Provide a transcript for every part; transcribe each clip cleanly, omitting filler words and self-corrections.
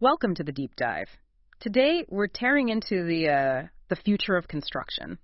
Welcome to the deep dive. Today we're tearing into the future of construction.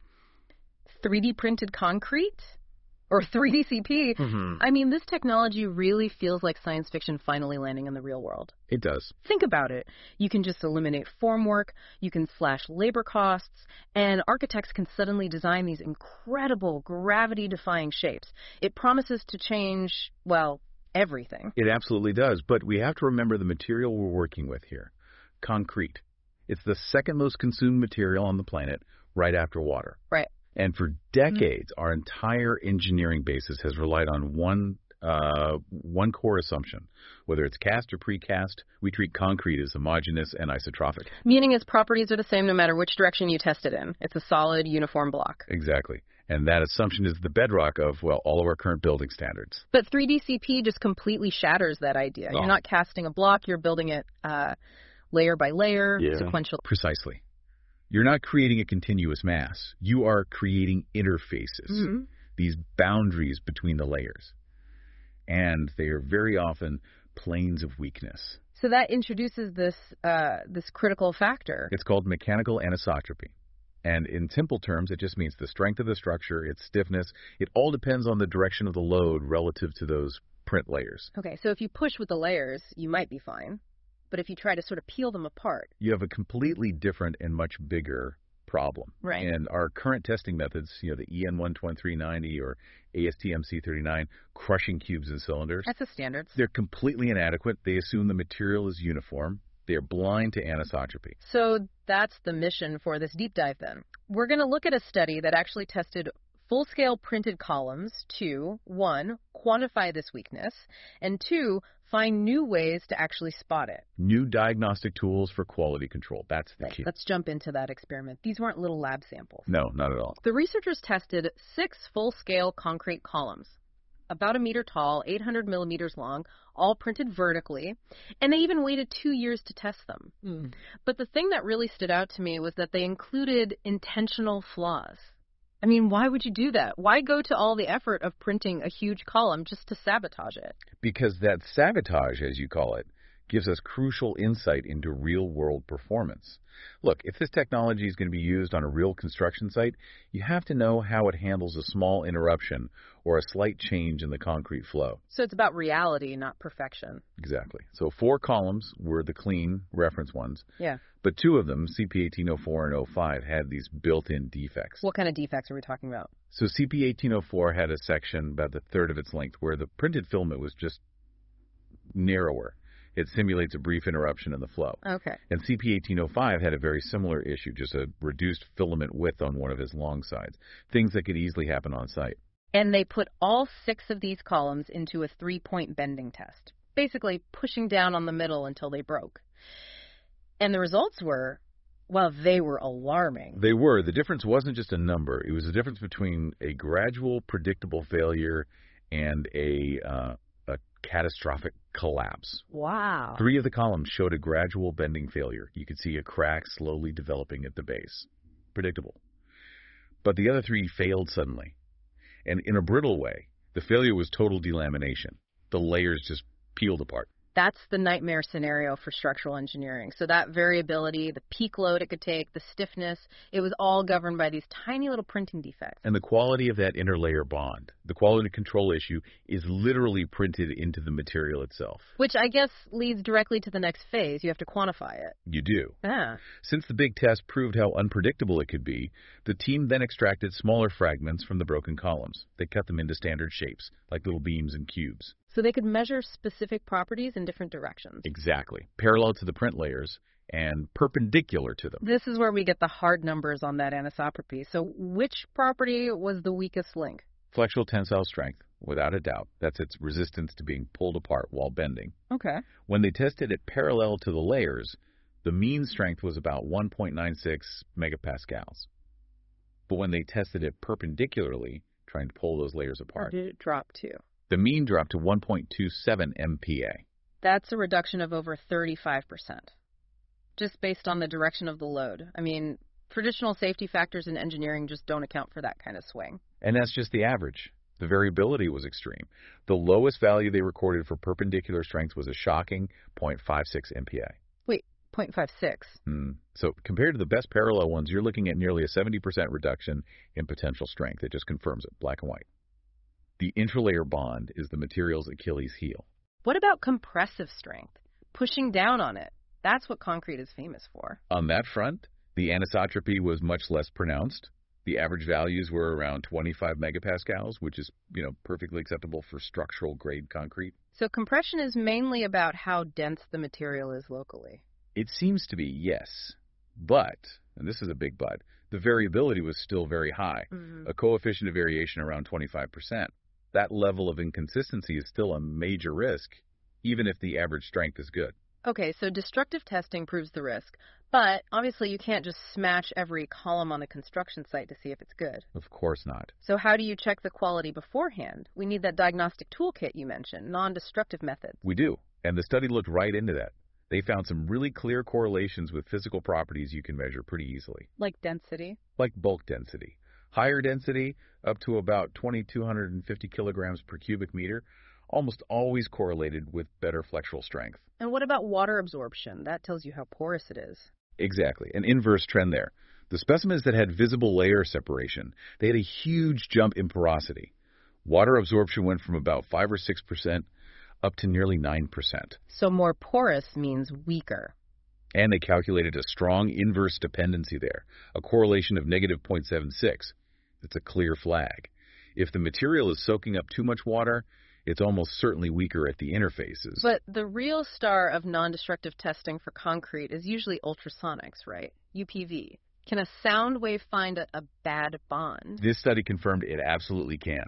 3D printed concrete or 3D CP. I mean, this technology really feels like science fiction finally landing in the real world. It does. Think about it. You can just eliminate formwork, you can slash labor costs, and architects can suddenly design these incredible gravity-defying shapes. It promises to change, well, everything. It absolutely does, but we have to remember the material we're working with here. Concrete. It's the second most consumed material on the planet, right after water. Right. And for decades, our entire engineering basis has relied on one core assumption. Whether it's cast or precast, we treat concrete as homogeneous and isotropic. Meaning its properties are the same no matter which direction you test it in. It's a solid, uniform block. Exactly. And that assumption is the bedrock of, well, all of our current building standards. But 3D CP just completely shatters that idea. You're not casting a block, you're building it layer by layer, sequential. Precisely. You're not creating a continuous mass. You are creating interfaces, these boundaries between the layers. And they are very often planes of weakness. So that introduces this critical factor. It's called mechanical anisotropy. And in simple terms, it just means the strength of the structure, its stiffness. It all depends on the direction of the load relative to those print layers. Okay, so if you push with the layers, you might be fine. But if you try to sort of peel them apart, you have a completely different and much bigger problem. Right. And our current testing methods, the EN12390 or ASTM-C39, crushing cubes and cylinders. That's the standards. They're completely inadequate. They assume the material is uniform. They're blind to anisotropy. So that's the mission for this deep dive then. We're going to look at a study that actually tested full-scale printed columns to, 1, quantify this weakness, and 2, find new ways to actually spot it. New diagnostic tools for quality control. That's the key. Let's jump into that experiment. These weren't little lab samples. No, not at all. The researchers tested 6 full-scale concrete columns, about a meter tall, 800 millimeters long, all printed vertically, and they even waited 2 years to test them. But the thing that really stood out to me was that they included intentional flaws. I mean, why would you do that? Why go to all the effort of printing a huge column just to sabotage it? Because that sabotage, as you call it, gives us crucial insight into real-world performance. Look, if this technology is going to be used on a real construction site, you have to know how it handles a small interruption or a slight change in the concrete flow. So it's about reality, not perfection. Exactly. So 4 columns were the clean reference ones. Yeah. But 2 of them, CP1804 and 05, had these built-in defects. What kind of defects are we talking about? So CP1804 had a section about the third of its length where the printed filament was just narrower. It simulates a brief interruption in the flow. Okay. And CP1805 had a very similar issue, just a reduced filament width on one of his long sides, things that could easily happen on site. And they put all 6 of these columns into a 3-point bending test, basically pushing down on the middle until they broke. And the results were, well, they were alarming. They were. The difference wasn't just a number. It was the difference between a gradual, predictable failure and a catastrophic collapse. Wow. 3 of the columns showed a gradual bending failure. You could see a crack slowly developing at the base. Predictable. But the other 3 failed suddenly. And in a brittle way, the failure was total delamination. The layers just peeled apart. That's the nightmare scenario for structural engineering. So that variability, the peak load it could take, the stiffness, it was all governed by these tiny little printing defects. And the quality of that interlayer bond, the quality control issue, is literally printed into the material itself. Which I guess leads directly to the next phase. You have to quantify it. You do. Yeah. Since the big test proved how unpredictable it could be, the team then extracted smaller fragments from the broken columns. They cut them into standard shapes, like little beams and cubes. So they could measure specific properties in different directions. Exactly. Parallel to the print layers and perpendicular to them. This is where we get the hard numbers on that anisotropy. So which property was the weakest link? Flexural tensile strength, without a doubt. That's its resistance to being pulled apart while bending. Okay. When they tested it parallel to the layers, the mean strength was about 1.96 megapascals. But when they tested it perpendicularly, trying to pull those layers apart, Where did it drop to? the mean dropped to 1.27 MPa. That's a reduction of over 35%, just based on the direction of the load. I mean, traditional safety factors in engineering just don't account for that kind of swing. And that's just the average. The variability was extreme. The lowest value they recorded for perpendicular strength was a shocking 0.56 MPa. Wait, 0.56. So compared to the best parallel ones, you're looking at nearly a 70% reduction in potential strength. It just confirms it, black and white. The intralayer bond is the material's Achilles heel. What about compressive strength? Pushing down on it. That's what concrete is famous for. On that front, the anisotropy was much less pronounced. The average values were around 25 megapascals, which is, perfectly acceptable for structural grade concrete. So compression is mainly about how dense the material is locally. It seems to be, yes. But, and this is a big but, the variability was still very high, a coefficient of variation around 25%. That level of inconsistency is still a major risk, even if the average strength is good. Okay, so destructive testing proves the risk, but obviously you can't just smash every column on a construction site to see if it's good. Of course not. So how do you check the quality beforehand? We need that diagnostic toolkit you mentioned, non-destructive methods. We do, and the study looked right into that. They found some really clear correlations with physical properties you can measure pretty easily. Like density? Like bulk density. Higher density, up to about 2,250 kilograms per cubic meter, almost always correlated with better flexural strength. And what about water absorption? That tells you how porous it is. Exactly. An inverse trend there. The specimens that had visible layer separation, they had a huge jump in porosity. Water absorption went from about 5 or 6% up to nearly 9%. So more porous means weaker. And they calculated a strong inverse dependency there, a correlation of negative 0.76. It's a clear flag. If the material is soaking up too much water, it's almost certainly weaker at the interfaces. But the real star of non-destructive testing for concrete is usually ultrasonics, right? UPV. Can a sound wave find a bad bond? This study confirmed it absolutely can.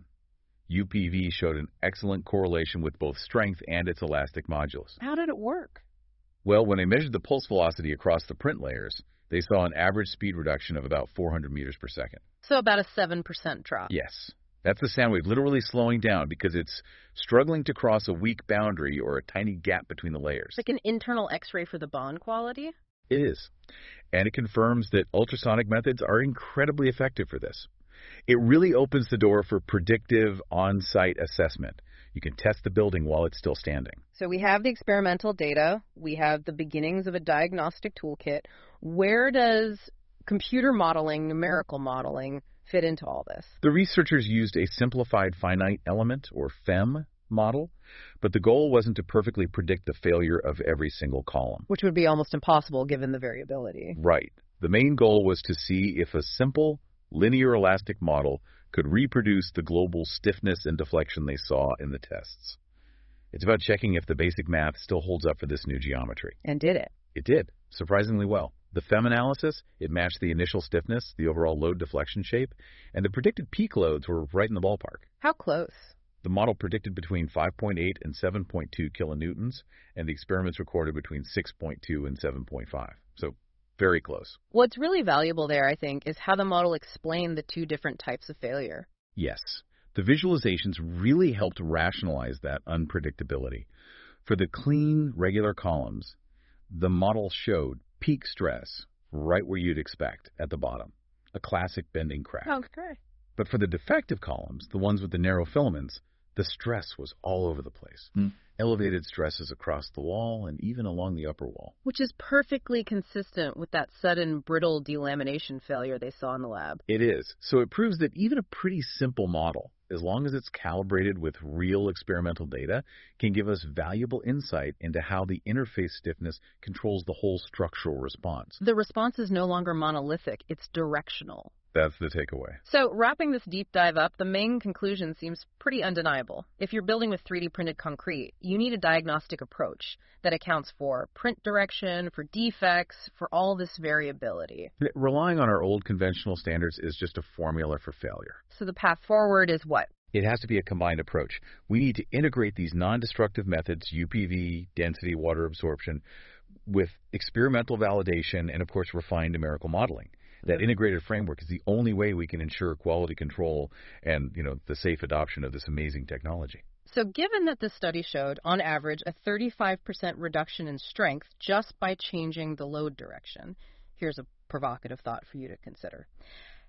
UPV showed an excellent correlation with both strength and its elastic modulus. How did it work? Well, when they measured the pulse velocity across the print layers, they saw an average speed reduction of about 400 meters per second. So about a 7% drop. Yes. That's the sound wave literally slowing down because it's struggling to cross a weak boundary or a tiny gap between the layers. Like an internal X-ray for the bond quality? It is. And it confirms that ultrasonic methods are incredibly effective for this. It really opens the door for predictive on-site assessment. You can test the building while it's still standing. So we have the experimental data. We have the beginnings of a diagnostic toolkit. Where does computer modeling, numerical modeling, fit into all this? The researchers used a simplified finite element, or FEM, model, but the goal wasn't to perfectly predict the failure of every single column. Which would be almost impossible given the variability. Right. The main goal was to see if a simple, linear elastic model could reproduce the global stiffness and deflection they saw in the tests. It's about checking if the basic math still holds up for this new geometry. And did it? It did, surprisingly well. The FEM analysis, it matched the initial stiffness, the overall load deflection shape, and the predicted peak loads were right in the ballpark. How close? The model predicted between 5.8 and 7.2 kilonewtons, and the experiments recorded between 6.2 and 7.5. So very close. What's really valuable there, I think, is how the model explained the two different types of failure. Yes. The visualizations really helped rationalize that unpredictability. For the clean, regular columns, the model showed peak stress right where you'd expect, at the bottom. A classic bending crack. Okay. But for the defective columns, the ones with the narrow filaments, the stress was all over the place. Elevated stresses across the wall and even along the upper wall. Which is perfectly consistent with that sudden brittle delamination failure they saw in the lab. It is. So it proves that even a pretty simple model, as long as it's calibrated with real experimental data, can give us valuable insight into how the interface stiffness controls the whole structural response. The response is no longer monolithic, it's directional. That's the takeaway. So, wrapping this deep dive up, the main conclusion seems pretty undeniable. If you're building with 3D printed concrete, you need a diagnostic approach that accounts for print direction, for defects, for all this variability. Relying on our old conventional standards is just a formula for failure. So the path forward is what? It has to be a combined approach. We need to integrate these non-destructive methods, UPV, density, water absorption, with experimental validation and, of course, refined numerical modeling. That integrated framework is the only way we can ensure quality control and, the safe adoption of this amazing technology. So given that this study showed, on average, a 35% reduction in strength just by changing the load direction, here's a provocative thought for you to consider.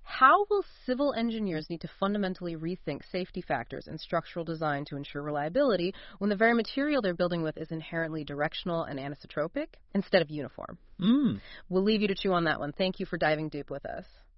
How will civil engineers need to fundamentally rethink safety factors in structural design to ensure reliability when the very material they're building with is inherently directional and anisotropic instead of uniform? We'll leave you to chew on that one. Thank you for diving deep with us.